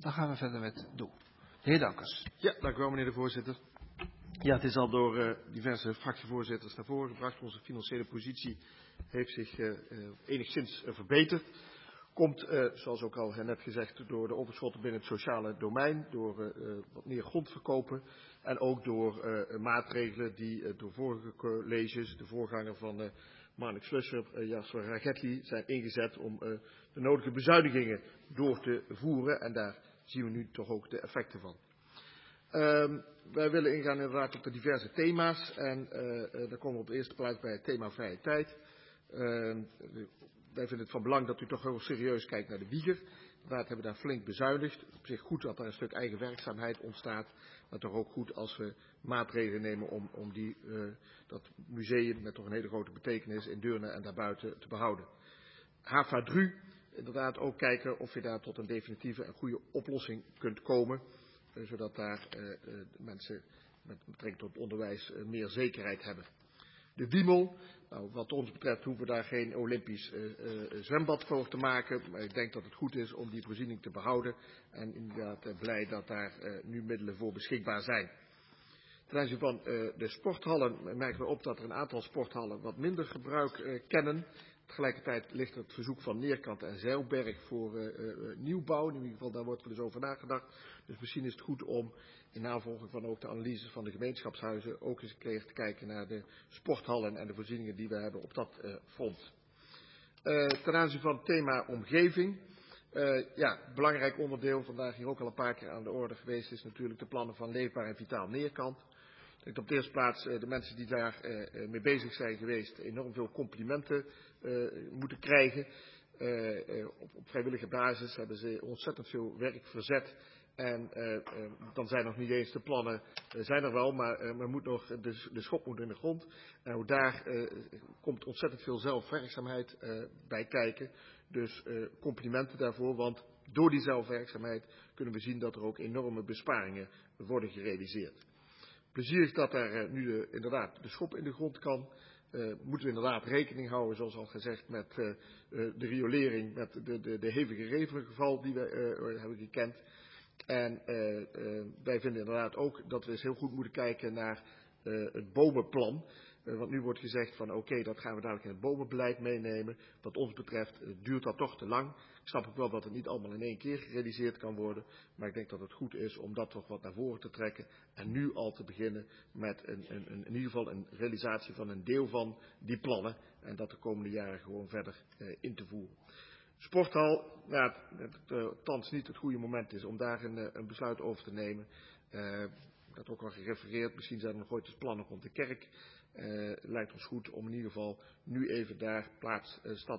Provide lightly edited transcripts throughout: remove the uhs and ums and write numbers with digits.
Dan gaan we verder met Doel. De heer Dankers. Ja, dank u wel, meneer de voorzitter. Ja, het is al door diverse fractievoorzitters naar voren gebracht. Onze financiële positie heeft zich enigszins verbeterd. Komt, zoals ook al net gezegd, door de overschotten binnen het sociale domein, door wat meer grondverkopen en ook door maatregelen die door vorige colleges, de voorganger van Marnix Flusser, Jasper Ragetli, zijn ingezet om de nodige bezuinigingen door te voeren. En daar zien we nu toch ook de effecten van. Wij willen ingaan inderdaad op de diverse thema's en dan komen we op de eerste plaats bij het thema vrije tijd. Wij vinden het van belang dat u toch heel serieus kijkt naar de wieger. Inderdaad hebben we daar flink bezuinigd. Op zich goed dat er een stuk eigen werkzaamheid ontstaat. Maar toch ook goed als we maatregelen nemen om dat museum met toch een hele grote betekenis in Deurne en daarbuiten te behouden. HAVA-DRU, inderdaad ook kijken of je daar tot een definitieve en goede oplossing kunt komen. Zodat daar de mensen met betrekking tot onderwijs meer zekerheid hebben. De Wiemel, nou, wat ons betreft hoeven we daar geen Olympisch zwembad voor te maken. Maar ik denk dat het goed is om die voorziening te behouden. En inderdaad blij dat daar nu middelen voor beschikbaar zijn. Ten aanzien van de sporthallen merken we op dat er een aantal sporthallen wat minder gebruik kennen. Tegelijkertijd ligt er het verzoek van Neerkant en Zeilberg voor nieuwbouw. In ieder geval, daar wordt er dus over nagedacht. Dus misschien is het goed om in navolging van ook de analyses van de gemeenschapshuizen ook eens een keer te kijken naar de sporthallen en de voorzieningen die we hebben op dat front. Ten aanzien van het thema omgeving. Belangrijk onderdeel, vandaag hier ook al een paar keer aan de orde geweest, is natuurlijk de plannen van Leefbaar en Vitaal Neerkant. Ik denk op de eerste plaats de mensen die daar mee bezig zijn geweest enorm veel complimenten moeten krijgen. Op vrijwillige basis hebben ze ontzettend veel werk verzet. En dan zijn nog niet eens de plannen, zijn er wel, maar er moet nog, de schop moet in de grond. En ook daar komt ontzettend veel zelfwerkzaamheid bij kijken. Dus complimenten daarvoor, want door die zelfwerkzaamheid kunnen we zien dat er ook enorme besparingen worden gerealiseerd. Plezierig dat er nu inderdaad de schop in de grond kan. Moeten we inderdaad rekening houden, zoals al gezegd, met de riolering, met de hevige regenval die we hebben gekend. En wij vinden inderdaad ook dat we eens heel goed moeten kijken naar het bomenplan. Want nu wordt gezegd van oké, dat gaan we dadelijk in het bomenbeleid meenemen. Wat ons betreft duurt dat toch te lang. Ik snap ook wel dat het niet allemaal in één keer gerealiseerd kan worden. Maar ik denk dat het goed is om dat toch wat naar voren te trekken. En nu al te beginnen met in ieder geval een realisatie van een deel van die plannen. En dat de komende jaren gewoon verder in te voeren. Sporthal, thans niet het goede moment is om daar een besluit over te nemen. Dat ook al gerefereerd, misschien zijn er nog ooit eens plannen rond de kerk. Lijkt ons goed om in ieder geval nu even daar plaats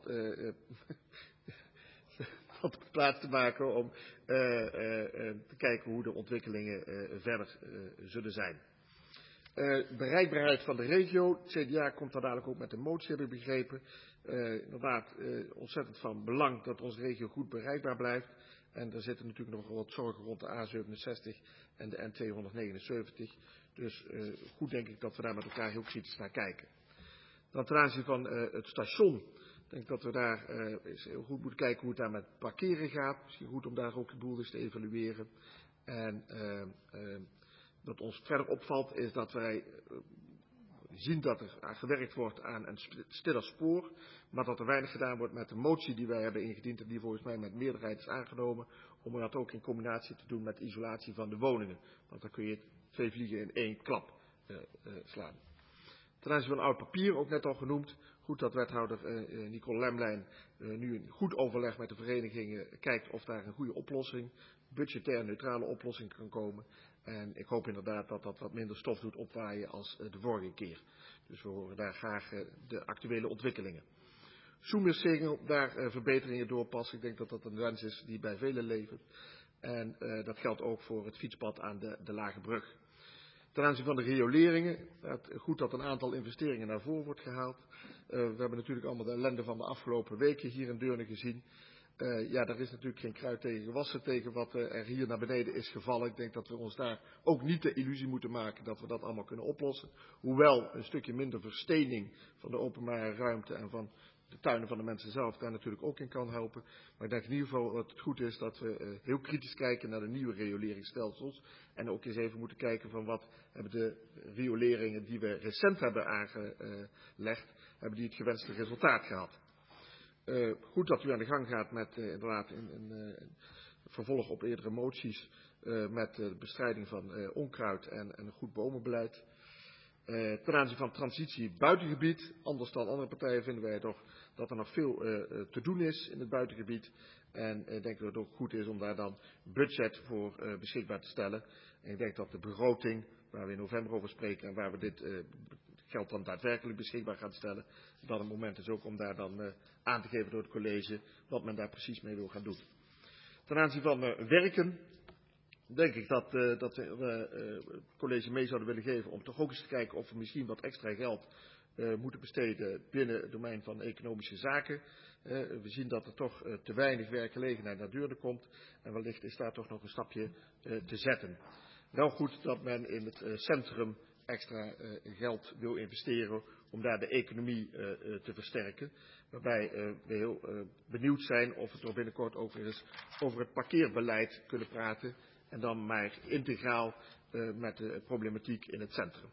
te maken om te kijken hoe de ontwikkelingen verder zullen zijn. Bereikbaarheid van de regio. Het CDA komt daar dadelijk ook met een motie, heb ik begrepen. Inderdaad, ontzettend van belang dat onze regio goed bereikbaar blijft. En er zitten natuurlijk nog wat zorgen rond de A67 en de N279. Dus goed denk ik dat we daar met elkaar heel kritisch naar kijken. Dan ten aanzien van het station. Ik denk dat we daar eens heel goed moeten kijken hoe het daar met parkeren gaat. Misschien goed om daar ook de boel eens te evalueren. En wat ons verder opvalt is dat wij zien dat er gewerkt wordt aan een stiller spoor. Maar dat er weinig gedaan wordt met de motie die wij hebben ingediend. En die volgens mij met meerderheid is aangenomen. Om dat ook in combinatie te doen met isolatie van de woningen. Want dan kun je 2 vliegen in 1 klap slaan. Ten aanzien van oud papier, ook net al genoemd. Goed dat wethouder Nicole Lemlijn nu in goed overleg met de verenigingen kijkt of daar een goede oplossing, budgetair neutrale oplossing kan komen. En ik hoop inderdaad dat dat wat minder stof doet opwaaien als de vorige keer. Dus we horen daar graag de actuele ontwikkelingen. Soemersingel, daar verbeteringen doorpassen. Ik denk dat dat een wens is die bij velen leeft. En dat geldt ook voor het fietspad aan de Lage Brug. Ten aanzien van de rioleringen, goed dat een aantal investeringen naar voren wordt gehaald. We hebben natuurlijk allemaal de ellende van de afgelopen weken hier in Deurne gezien. Daar is natuurlijk geen kruid tegen gewassen tegen wat er hier naar beneden is gevallen. Ik denk dat we ons daar ook niet de illusie moeten maken dat we dat allemaal kunnen oplossen. Hoewel een stukje minder verstening van de openbare ruimte en van de tuinen van de mensen zelf daar natuurlijk ook in kan helpen. Maar ik denk in ieder geval dat het goed is dat we heel kritisch kijken naar de nieuwe rioleringsstelsels. En ook eens even moeten kijken van wat hebben de rioleringen die we recent hebben aangelegd, hebben die het gewenste resultaat gehad. Goed dat u aan de gang gaat met inderdaad in vervolg op eerdere moties met de bestrijding van onkruid en een goed bomenbeleid. Ten aanzien van transitie buitengebied, anders dan andere partijen vinden wij toch dat er nog veel te doen is in het buitengebied. En ik denk dat het ook goed is om daar dan budget voor beschikbaar te stellen. En ik denk dat de begroting, waar we in november over spreken en waar we dit geld dan daadwerkelijk beschikbaar gaan stellen, dat een moment is ook om daar dan aan te geven door het college wat men daar precies mee wil gaan doen. Ten aanzien van werken denk ik dat we het college mee zouden willen geven om toch ook eens te kijken of we misschien wat extra geld moeten besteden binnen het domein van economische zaken. We zien dat er toch te weinig werkgelegenheid naar Deurne komt en wellicht is daar toch nog een stapje te zetten. Wel goed dat men in het centrum extra geld wil investeren om daar de economie te versterken. Waarbij we heel benieuwd zijn of we toch binnenkort ook weer eens over het parkeerbeleid kunnen praten. En dan maar integraal met de problematiek in het centrum.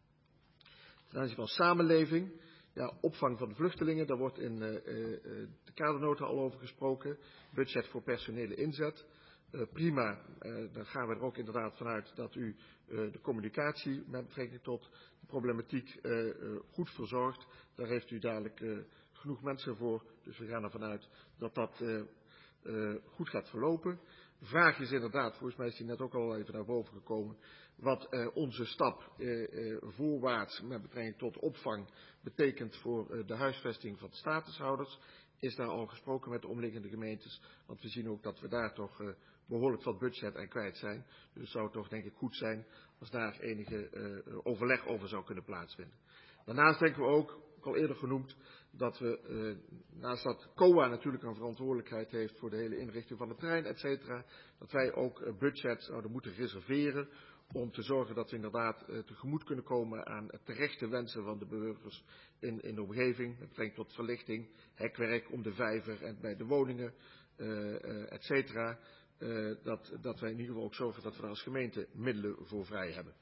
Ten aanzien van samenleving, ja, opvang van de vluchtelingen, daar wordt in de kadernota al over gesproken. Budget voor personele inzet. Prima, dan gaan we er ook inderdaad vanuit dat u de communicatie met betrekking tot de problematiek goed verzorgt. Daar heeft u dadelijk genoeg mensen voor, dus we gaan ervan uit dat dat goed gaat verlopen. De vraag is inderdaad, volgens mij is die net ook al even naar boven gekomen, wat onze stap voorwaarts met betrekking tot opvang betekent voor de huisvesting van de statushouders. Is daar al gesproken met de omliggende gemeentes, want we zien ook dat we daar toch behoorlijk wat budget aan kwijt zijn. Dus het zou toch denk ik goed zijn als daar enige overleg over zou kunnen plaatsvinden. Daarnaast denken we ook al eerder genoemd, dat we, naast dat COA natuurlijk een verantwoordelijkheid heeft voor de hele inrichting van de trein, et cetera, dat wij ook budget zouden moeten reserveren om te zorgen dat we inderdaad tegemoet kunnen komen aan terechte wensen van de burgers in de omgeving, met betrekking tot verlichting, hekwerk om de vijver en bij de woningen, et cetera. Dat wij in ieder geval ook zorgen dat we daar als gemeente middelen voor vrij hebben.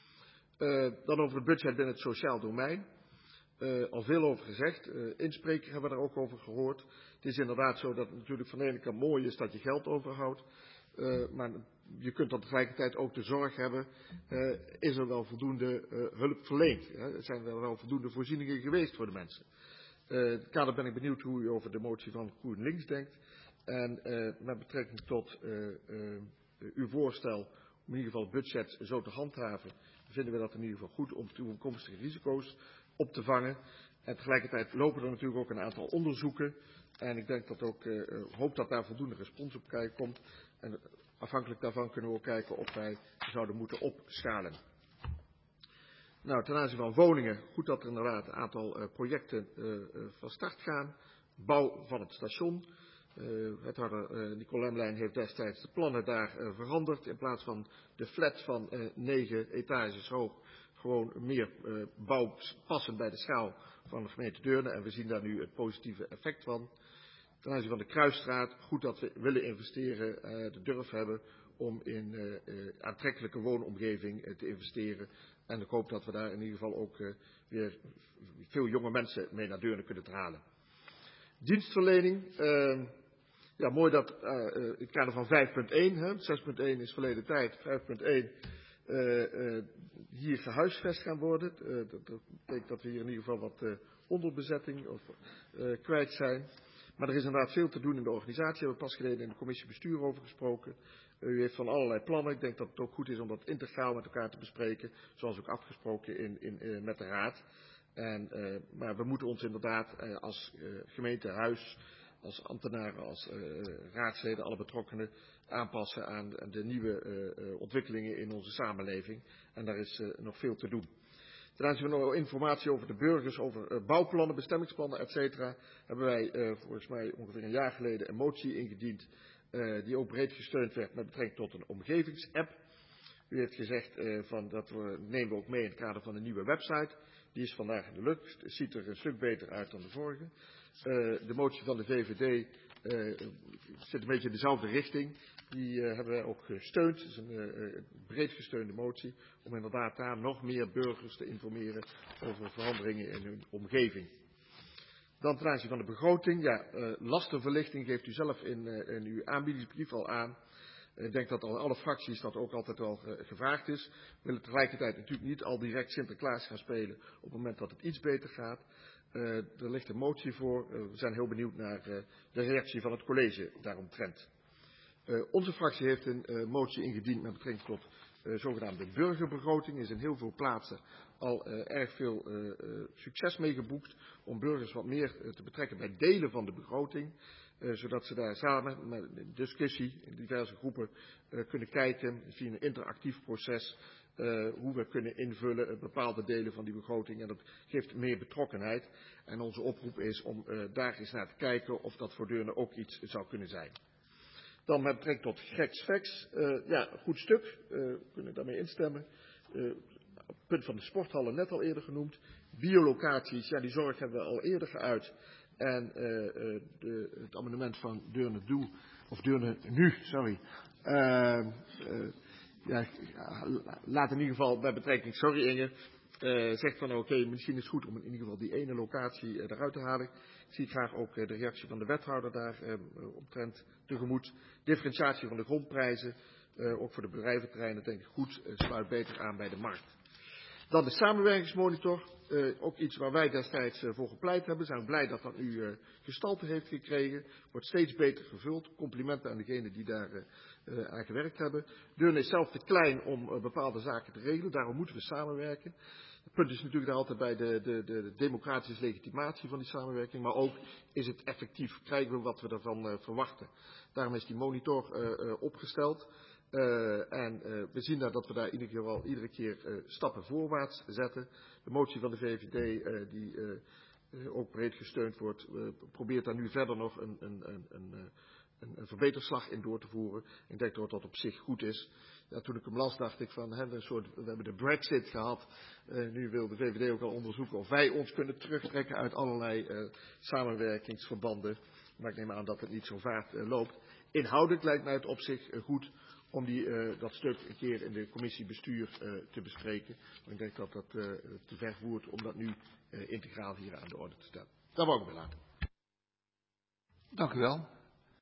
Dan over het budget binnen het sociaal domein. Al veel over gezegd. Inspreker hebben we daar ook over gehoord. Het is inderdaad zo dat het natuurlijk van de ene kant mooi is dat je geld overhoudt. Maar je kunt dan tegelijkertijd ook de zorg hebben. Is er wel voldoende hulp verleend? Zijn er wel voldoende voorzieningen geweest voor de mensen? In het kader ben ik benieuwd hoe u over de motie van GroenLinks denkt. En met betrekking tot uw voorstel om in ieder geval het budget zo te handhaven, vinden we dat in ieder geval goed om toekomstige risico's op te vangen. En tegelijkertijd lopen er natuurlijk ook een aantal onderzoeken. En ik denk dat ook, hoop dat daar voldoende respons op komt. En afhankelijk daarvan kunnen we ook kijken of wij zouden moeten opschalen. Nou, ten aanzien van woningen, goed dat er inderdaad een aantal projecten van start gaan. Bouw van het station. Wethouder Nicole Lemlijn heeft destijds de plannen daar veranderd. In plaats van de flat van 9 etages hoog, gewoon meer bouw passend bij de schaal van de gemeente Deurne. En we zien daar nu het positieve effect van. Ten aanzien van de Kruisstraat, goed dat we willen investeren, de durf hebben om in aantrekkelijke woonomgeving te investeren. En ik hoop dat we daar in ieder geval ook weer veel jonge mensen mee naar Deurne kunnen halen. Dienstverlening. Ja, mooi dat in het kader van 5.1, 6.1 is verleden tijd, 5.1 hier gehuisvest gaan worden. Dat betekent dat we hier in ieder geval wat onderbezetting kwijt zijn. Maar er is inderdaad veel te doen in de organisatie. We hebben pas geleden in de commissie bestuur over gesproken. U heeft van allerlei plannen. Ik denk dat het ook goed is om dat integraal met elkaar te bespreken. Zoals ook afgesproken met de raad. Maar we moeten ons inderdaad als gemeentehuis, als ambtenaren, als raadsleden, alle betrokkenen aanpassen aan de nieuwe ontwikkelingen in onze samenleving. En daar is nog veel te doen. Ten aanzien van informatie over de burgers, over bouwplannen, bestemmingsplannen, et cetera, hebben wij volgens mij ongeveer een jaar geleden een motie ingediend die ook breed gesteund werd met betrekking tot een omgevingsapp. U heeft gezegd dat nemen we ook mee in het kader van de nieuwe website. Die is vandaag in de lucht. Het ziet er een stuk beter uit dan de vorige. De motie van de VVD zit een beetje in dezelfde richting. Die hebben wij ook gesteund. Het is een breed gesteunde motie om inderdaad daar nog meer burgers te informeren over veranderingen in hun omgeving. Dan ten aanzien van de begroting. Ja, lastenverlichting geeft u zelf in uw aanbiedingsbrief al aan. Ik denk dat alle fracties dat ook altijd wel gevraagd is. We willen tegelijkertijd natuurlijk niet al direct Sinterklaas gaan spelen op het moment dat het iets beter gaat. Er ligt een motie voor. We zijn heel benieuwd naar de reactie van het college daaromtrent. Onze fractie heeft een motie ingediend met betrekking tot zogenaamde burgerbegroting. Er is in heel veel plaatsen al erg veel succes mee geboekt om burgers wat meer te betrekken bij delen van de begroting. Zodat ze daar samen met een discussie in diverse groepen kunnen kijken via een interactief proces hoe we kunnen invullen bepaalde delen van die begroting. En dat geeft meer betrokkenheid. En onze oproep is om daar eens naar te kijken of dat voor Deurne ook iets zou kunnen zijn. Dan met betrekking tot Grex-Vex. Ja, een goed stuk. We kunnen daarmee instemmen. Het punt van de sporthallen net al eerder genoemd. Biolocaties, ja, die zorg hebben we al eerder geuit. En het amendement van Deurne Doe, of Deurne Nu, sorry. Ja, laat in ieder geval bij betrekking, sorry Inge, zegt van oké, misschien is het goed om in ieder geval die ene locatie eruit te halen. Ik zie graag ook de reactie van de wethouder daar omtrent tegemoet. Differentiatie van de grondprijzen, ook voor de bedrijventerreinen denk ik goed, sluit beter aan bij de markt. Dan de samenwerkingsmonitor, ook iets waar wij destijds voor gepleit hebben. Zijn we blij dat dat nu gestalte heeft gekregen. Wordt steeds beter gevuld. Complimenten aan degenen die daar aan gewerkt hebben. Deurne is zelf te klein om bepaalde zaken te regelen. Daarom moeten we samenwerken. Het punt is natuurlijk daar altijd bij de democratische legitimatie van die samenwerking. Maar ook is het effectief. Krijgen we wat we ervan verwachten. Daarom is die monitor opgesteld. We zien dat we daar iedere keer stappen voorwaarts zetten. De motie van de VVD, die ook breed gesteund wordt, probeert daar nu verder nog een verbeterslag in door te voeren. Ik denk dat dat op zich goed is. Ja, toen ik hem las, dacht ik van, we hebben de Brexit gehad. Nu wil de VVD ook al onderzoeken of wij ons kunnen terugtrekken uit allerlei samenwerkingsverbanden. Maar ik neem aan dat het niet zo vaart loopt. Inhoudelijk lijkt mij het op zich goed om dat stuk een keer in de commissie bestuur te bespreken. Maar ik denk dat dat te ver voert om dat nu integraal hier aan de orde te stellen. Dat wou ik bij laten. Dank u wel.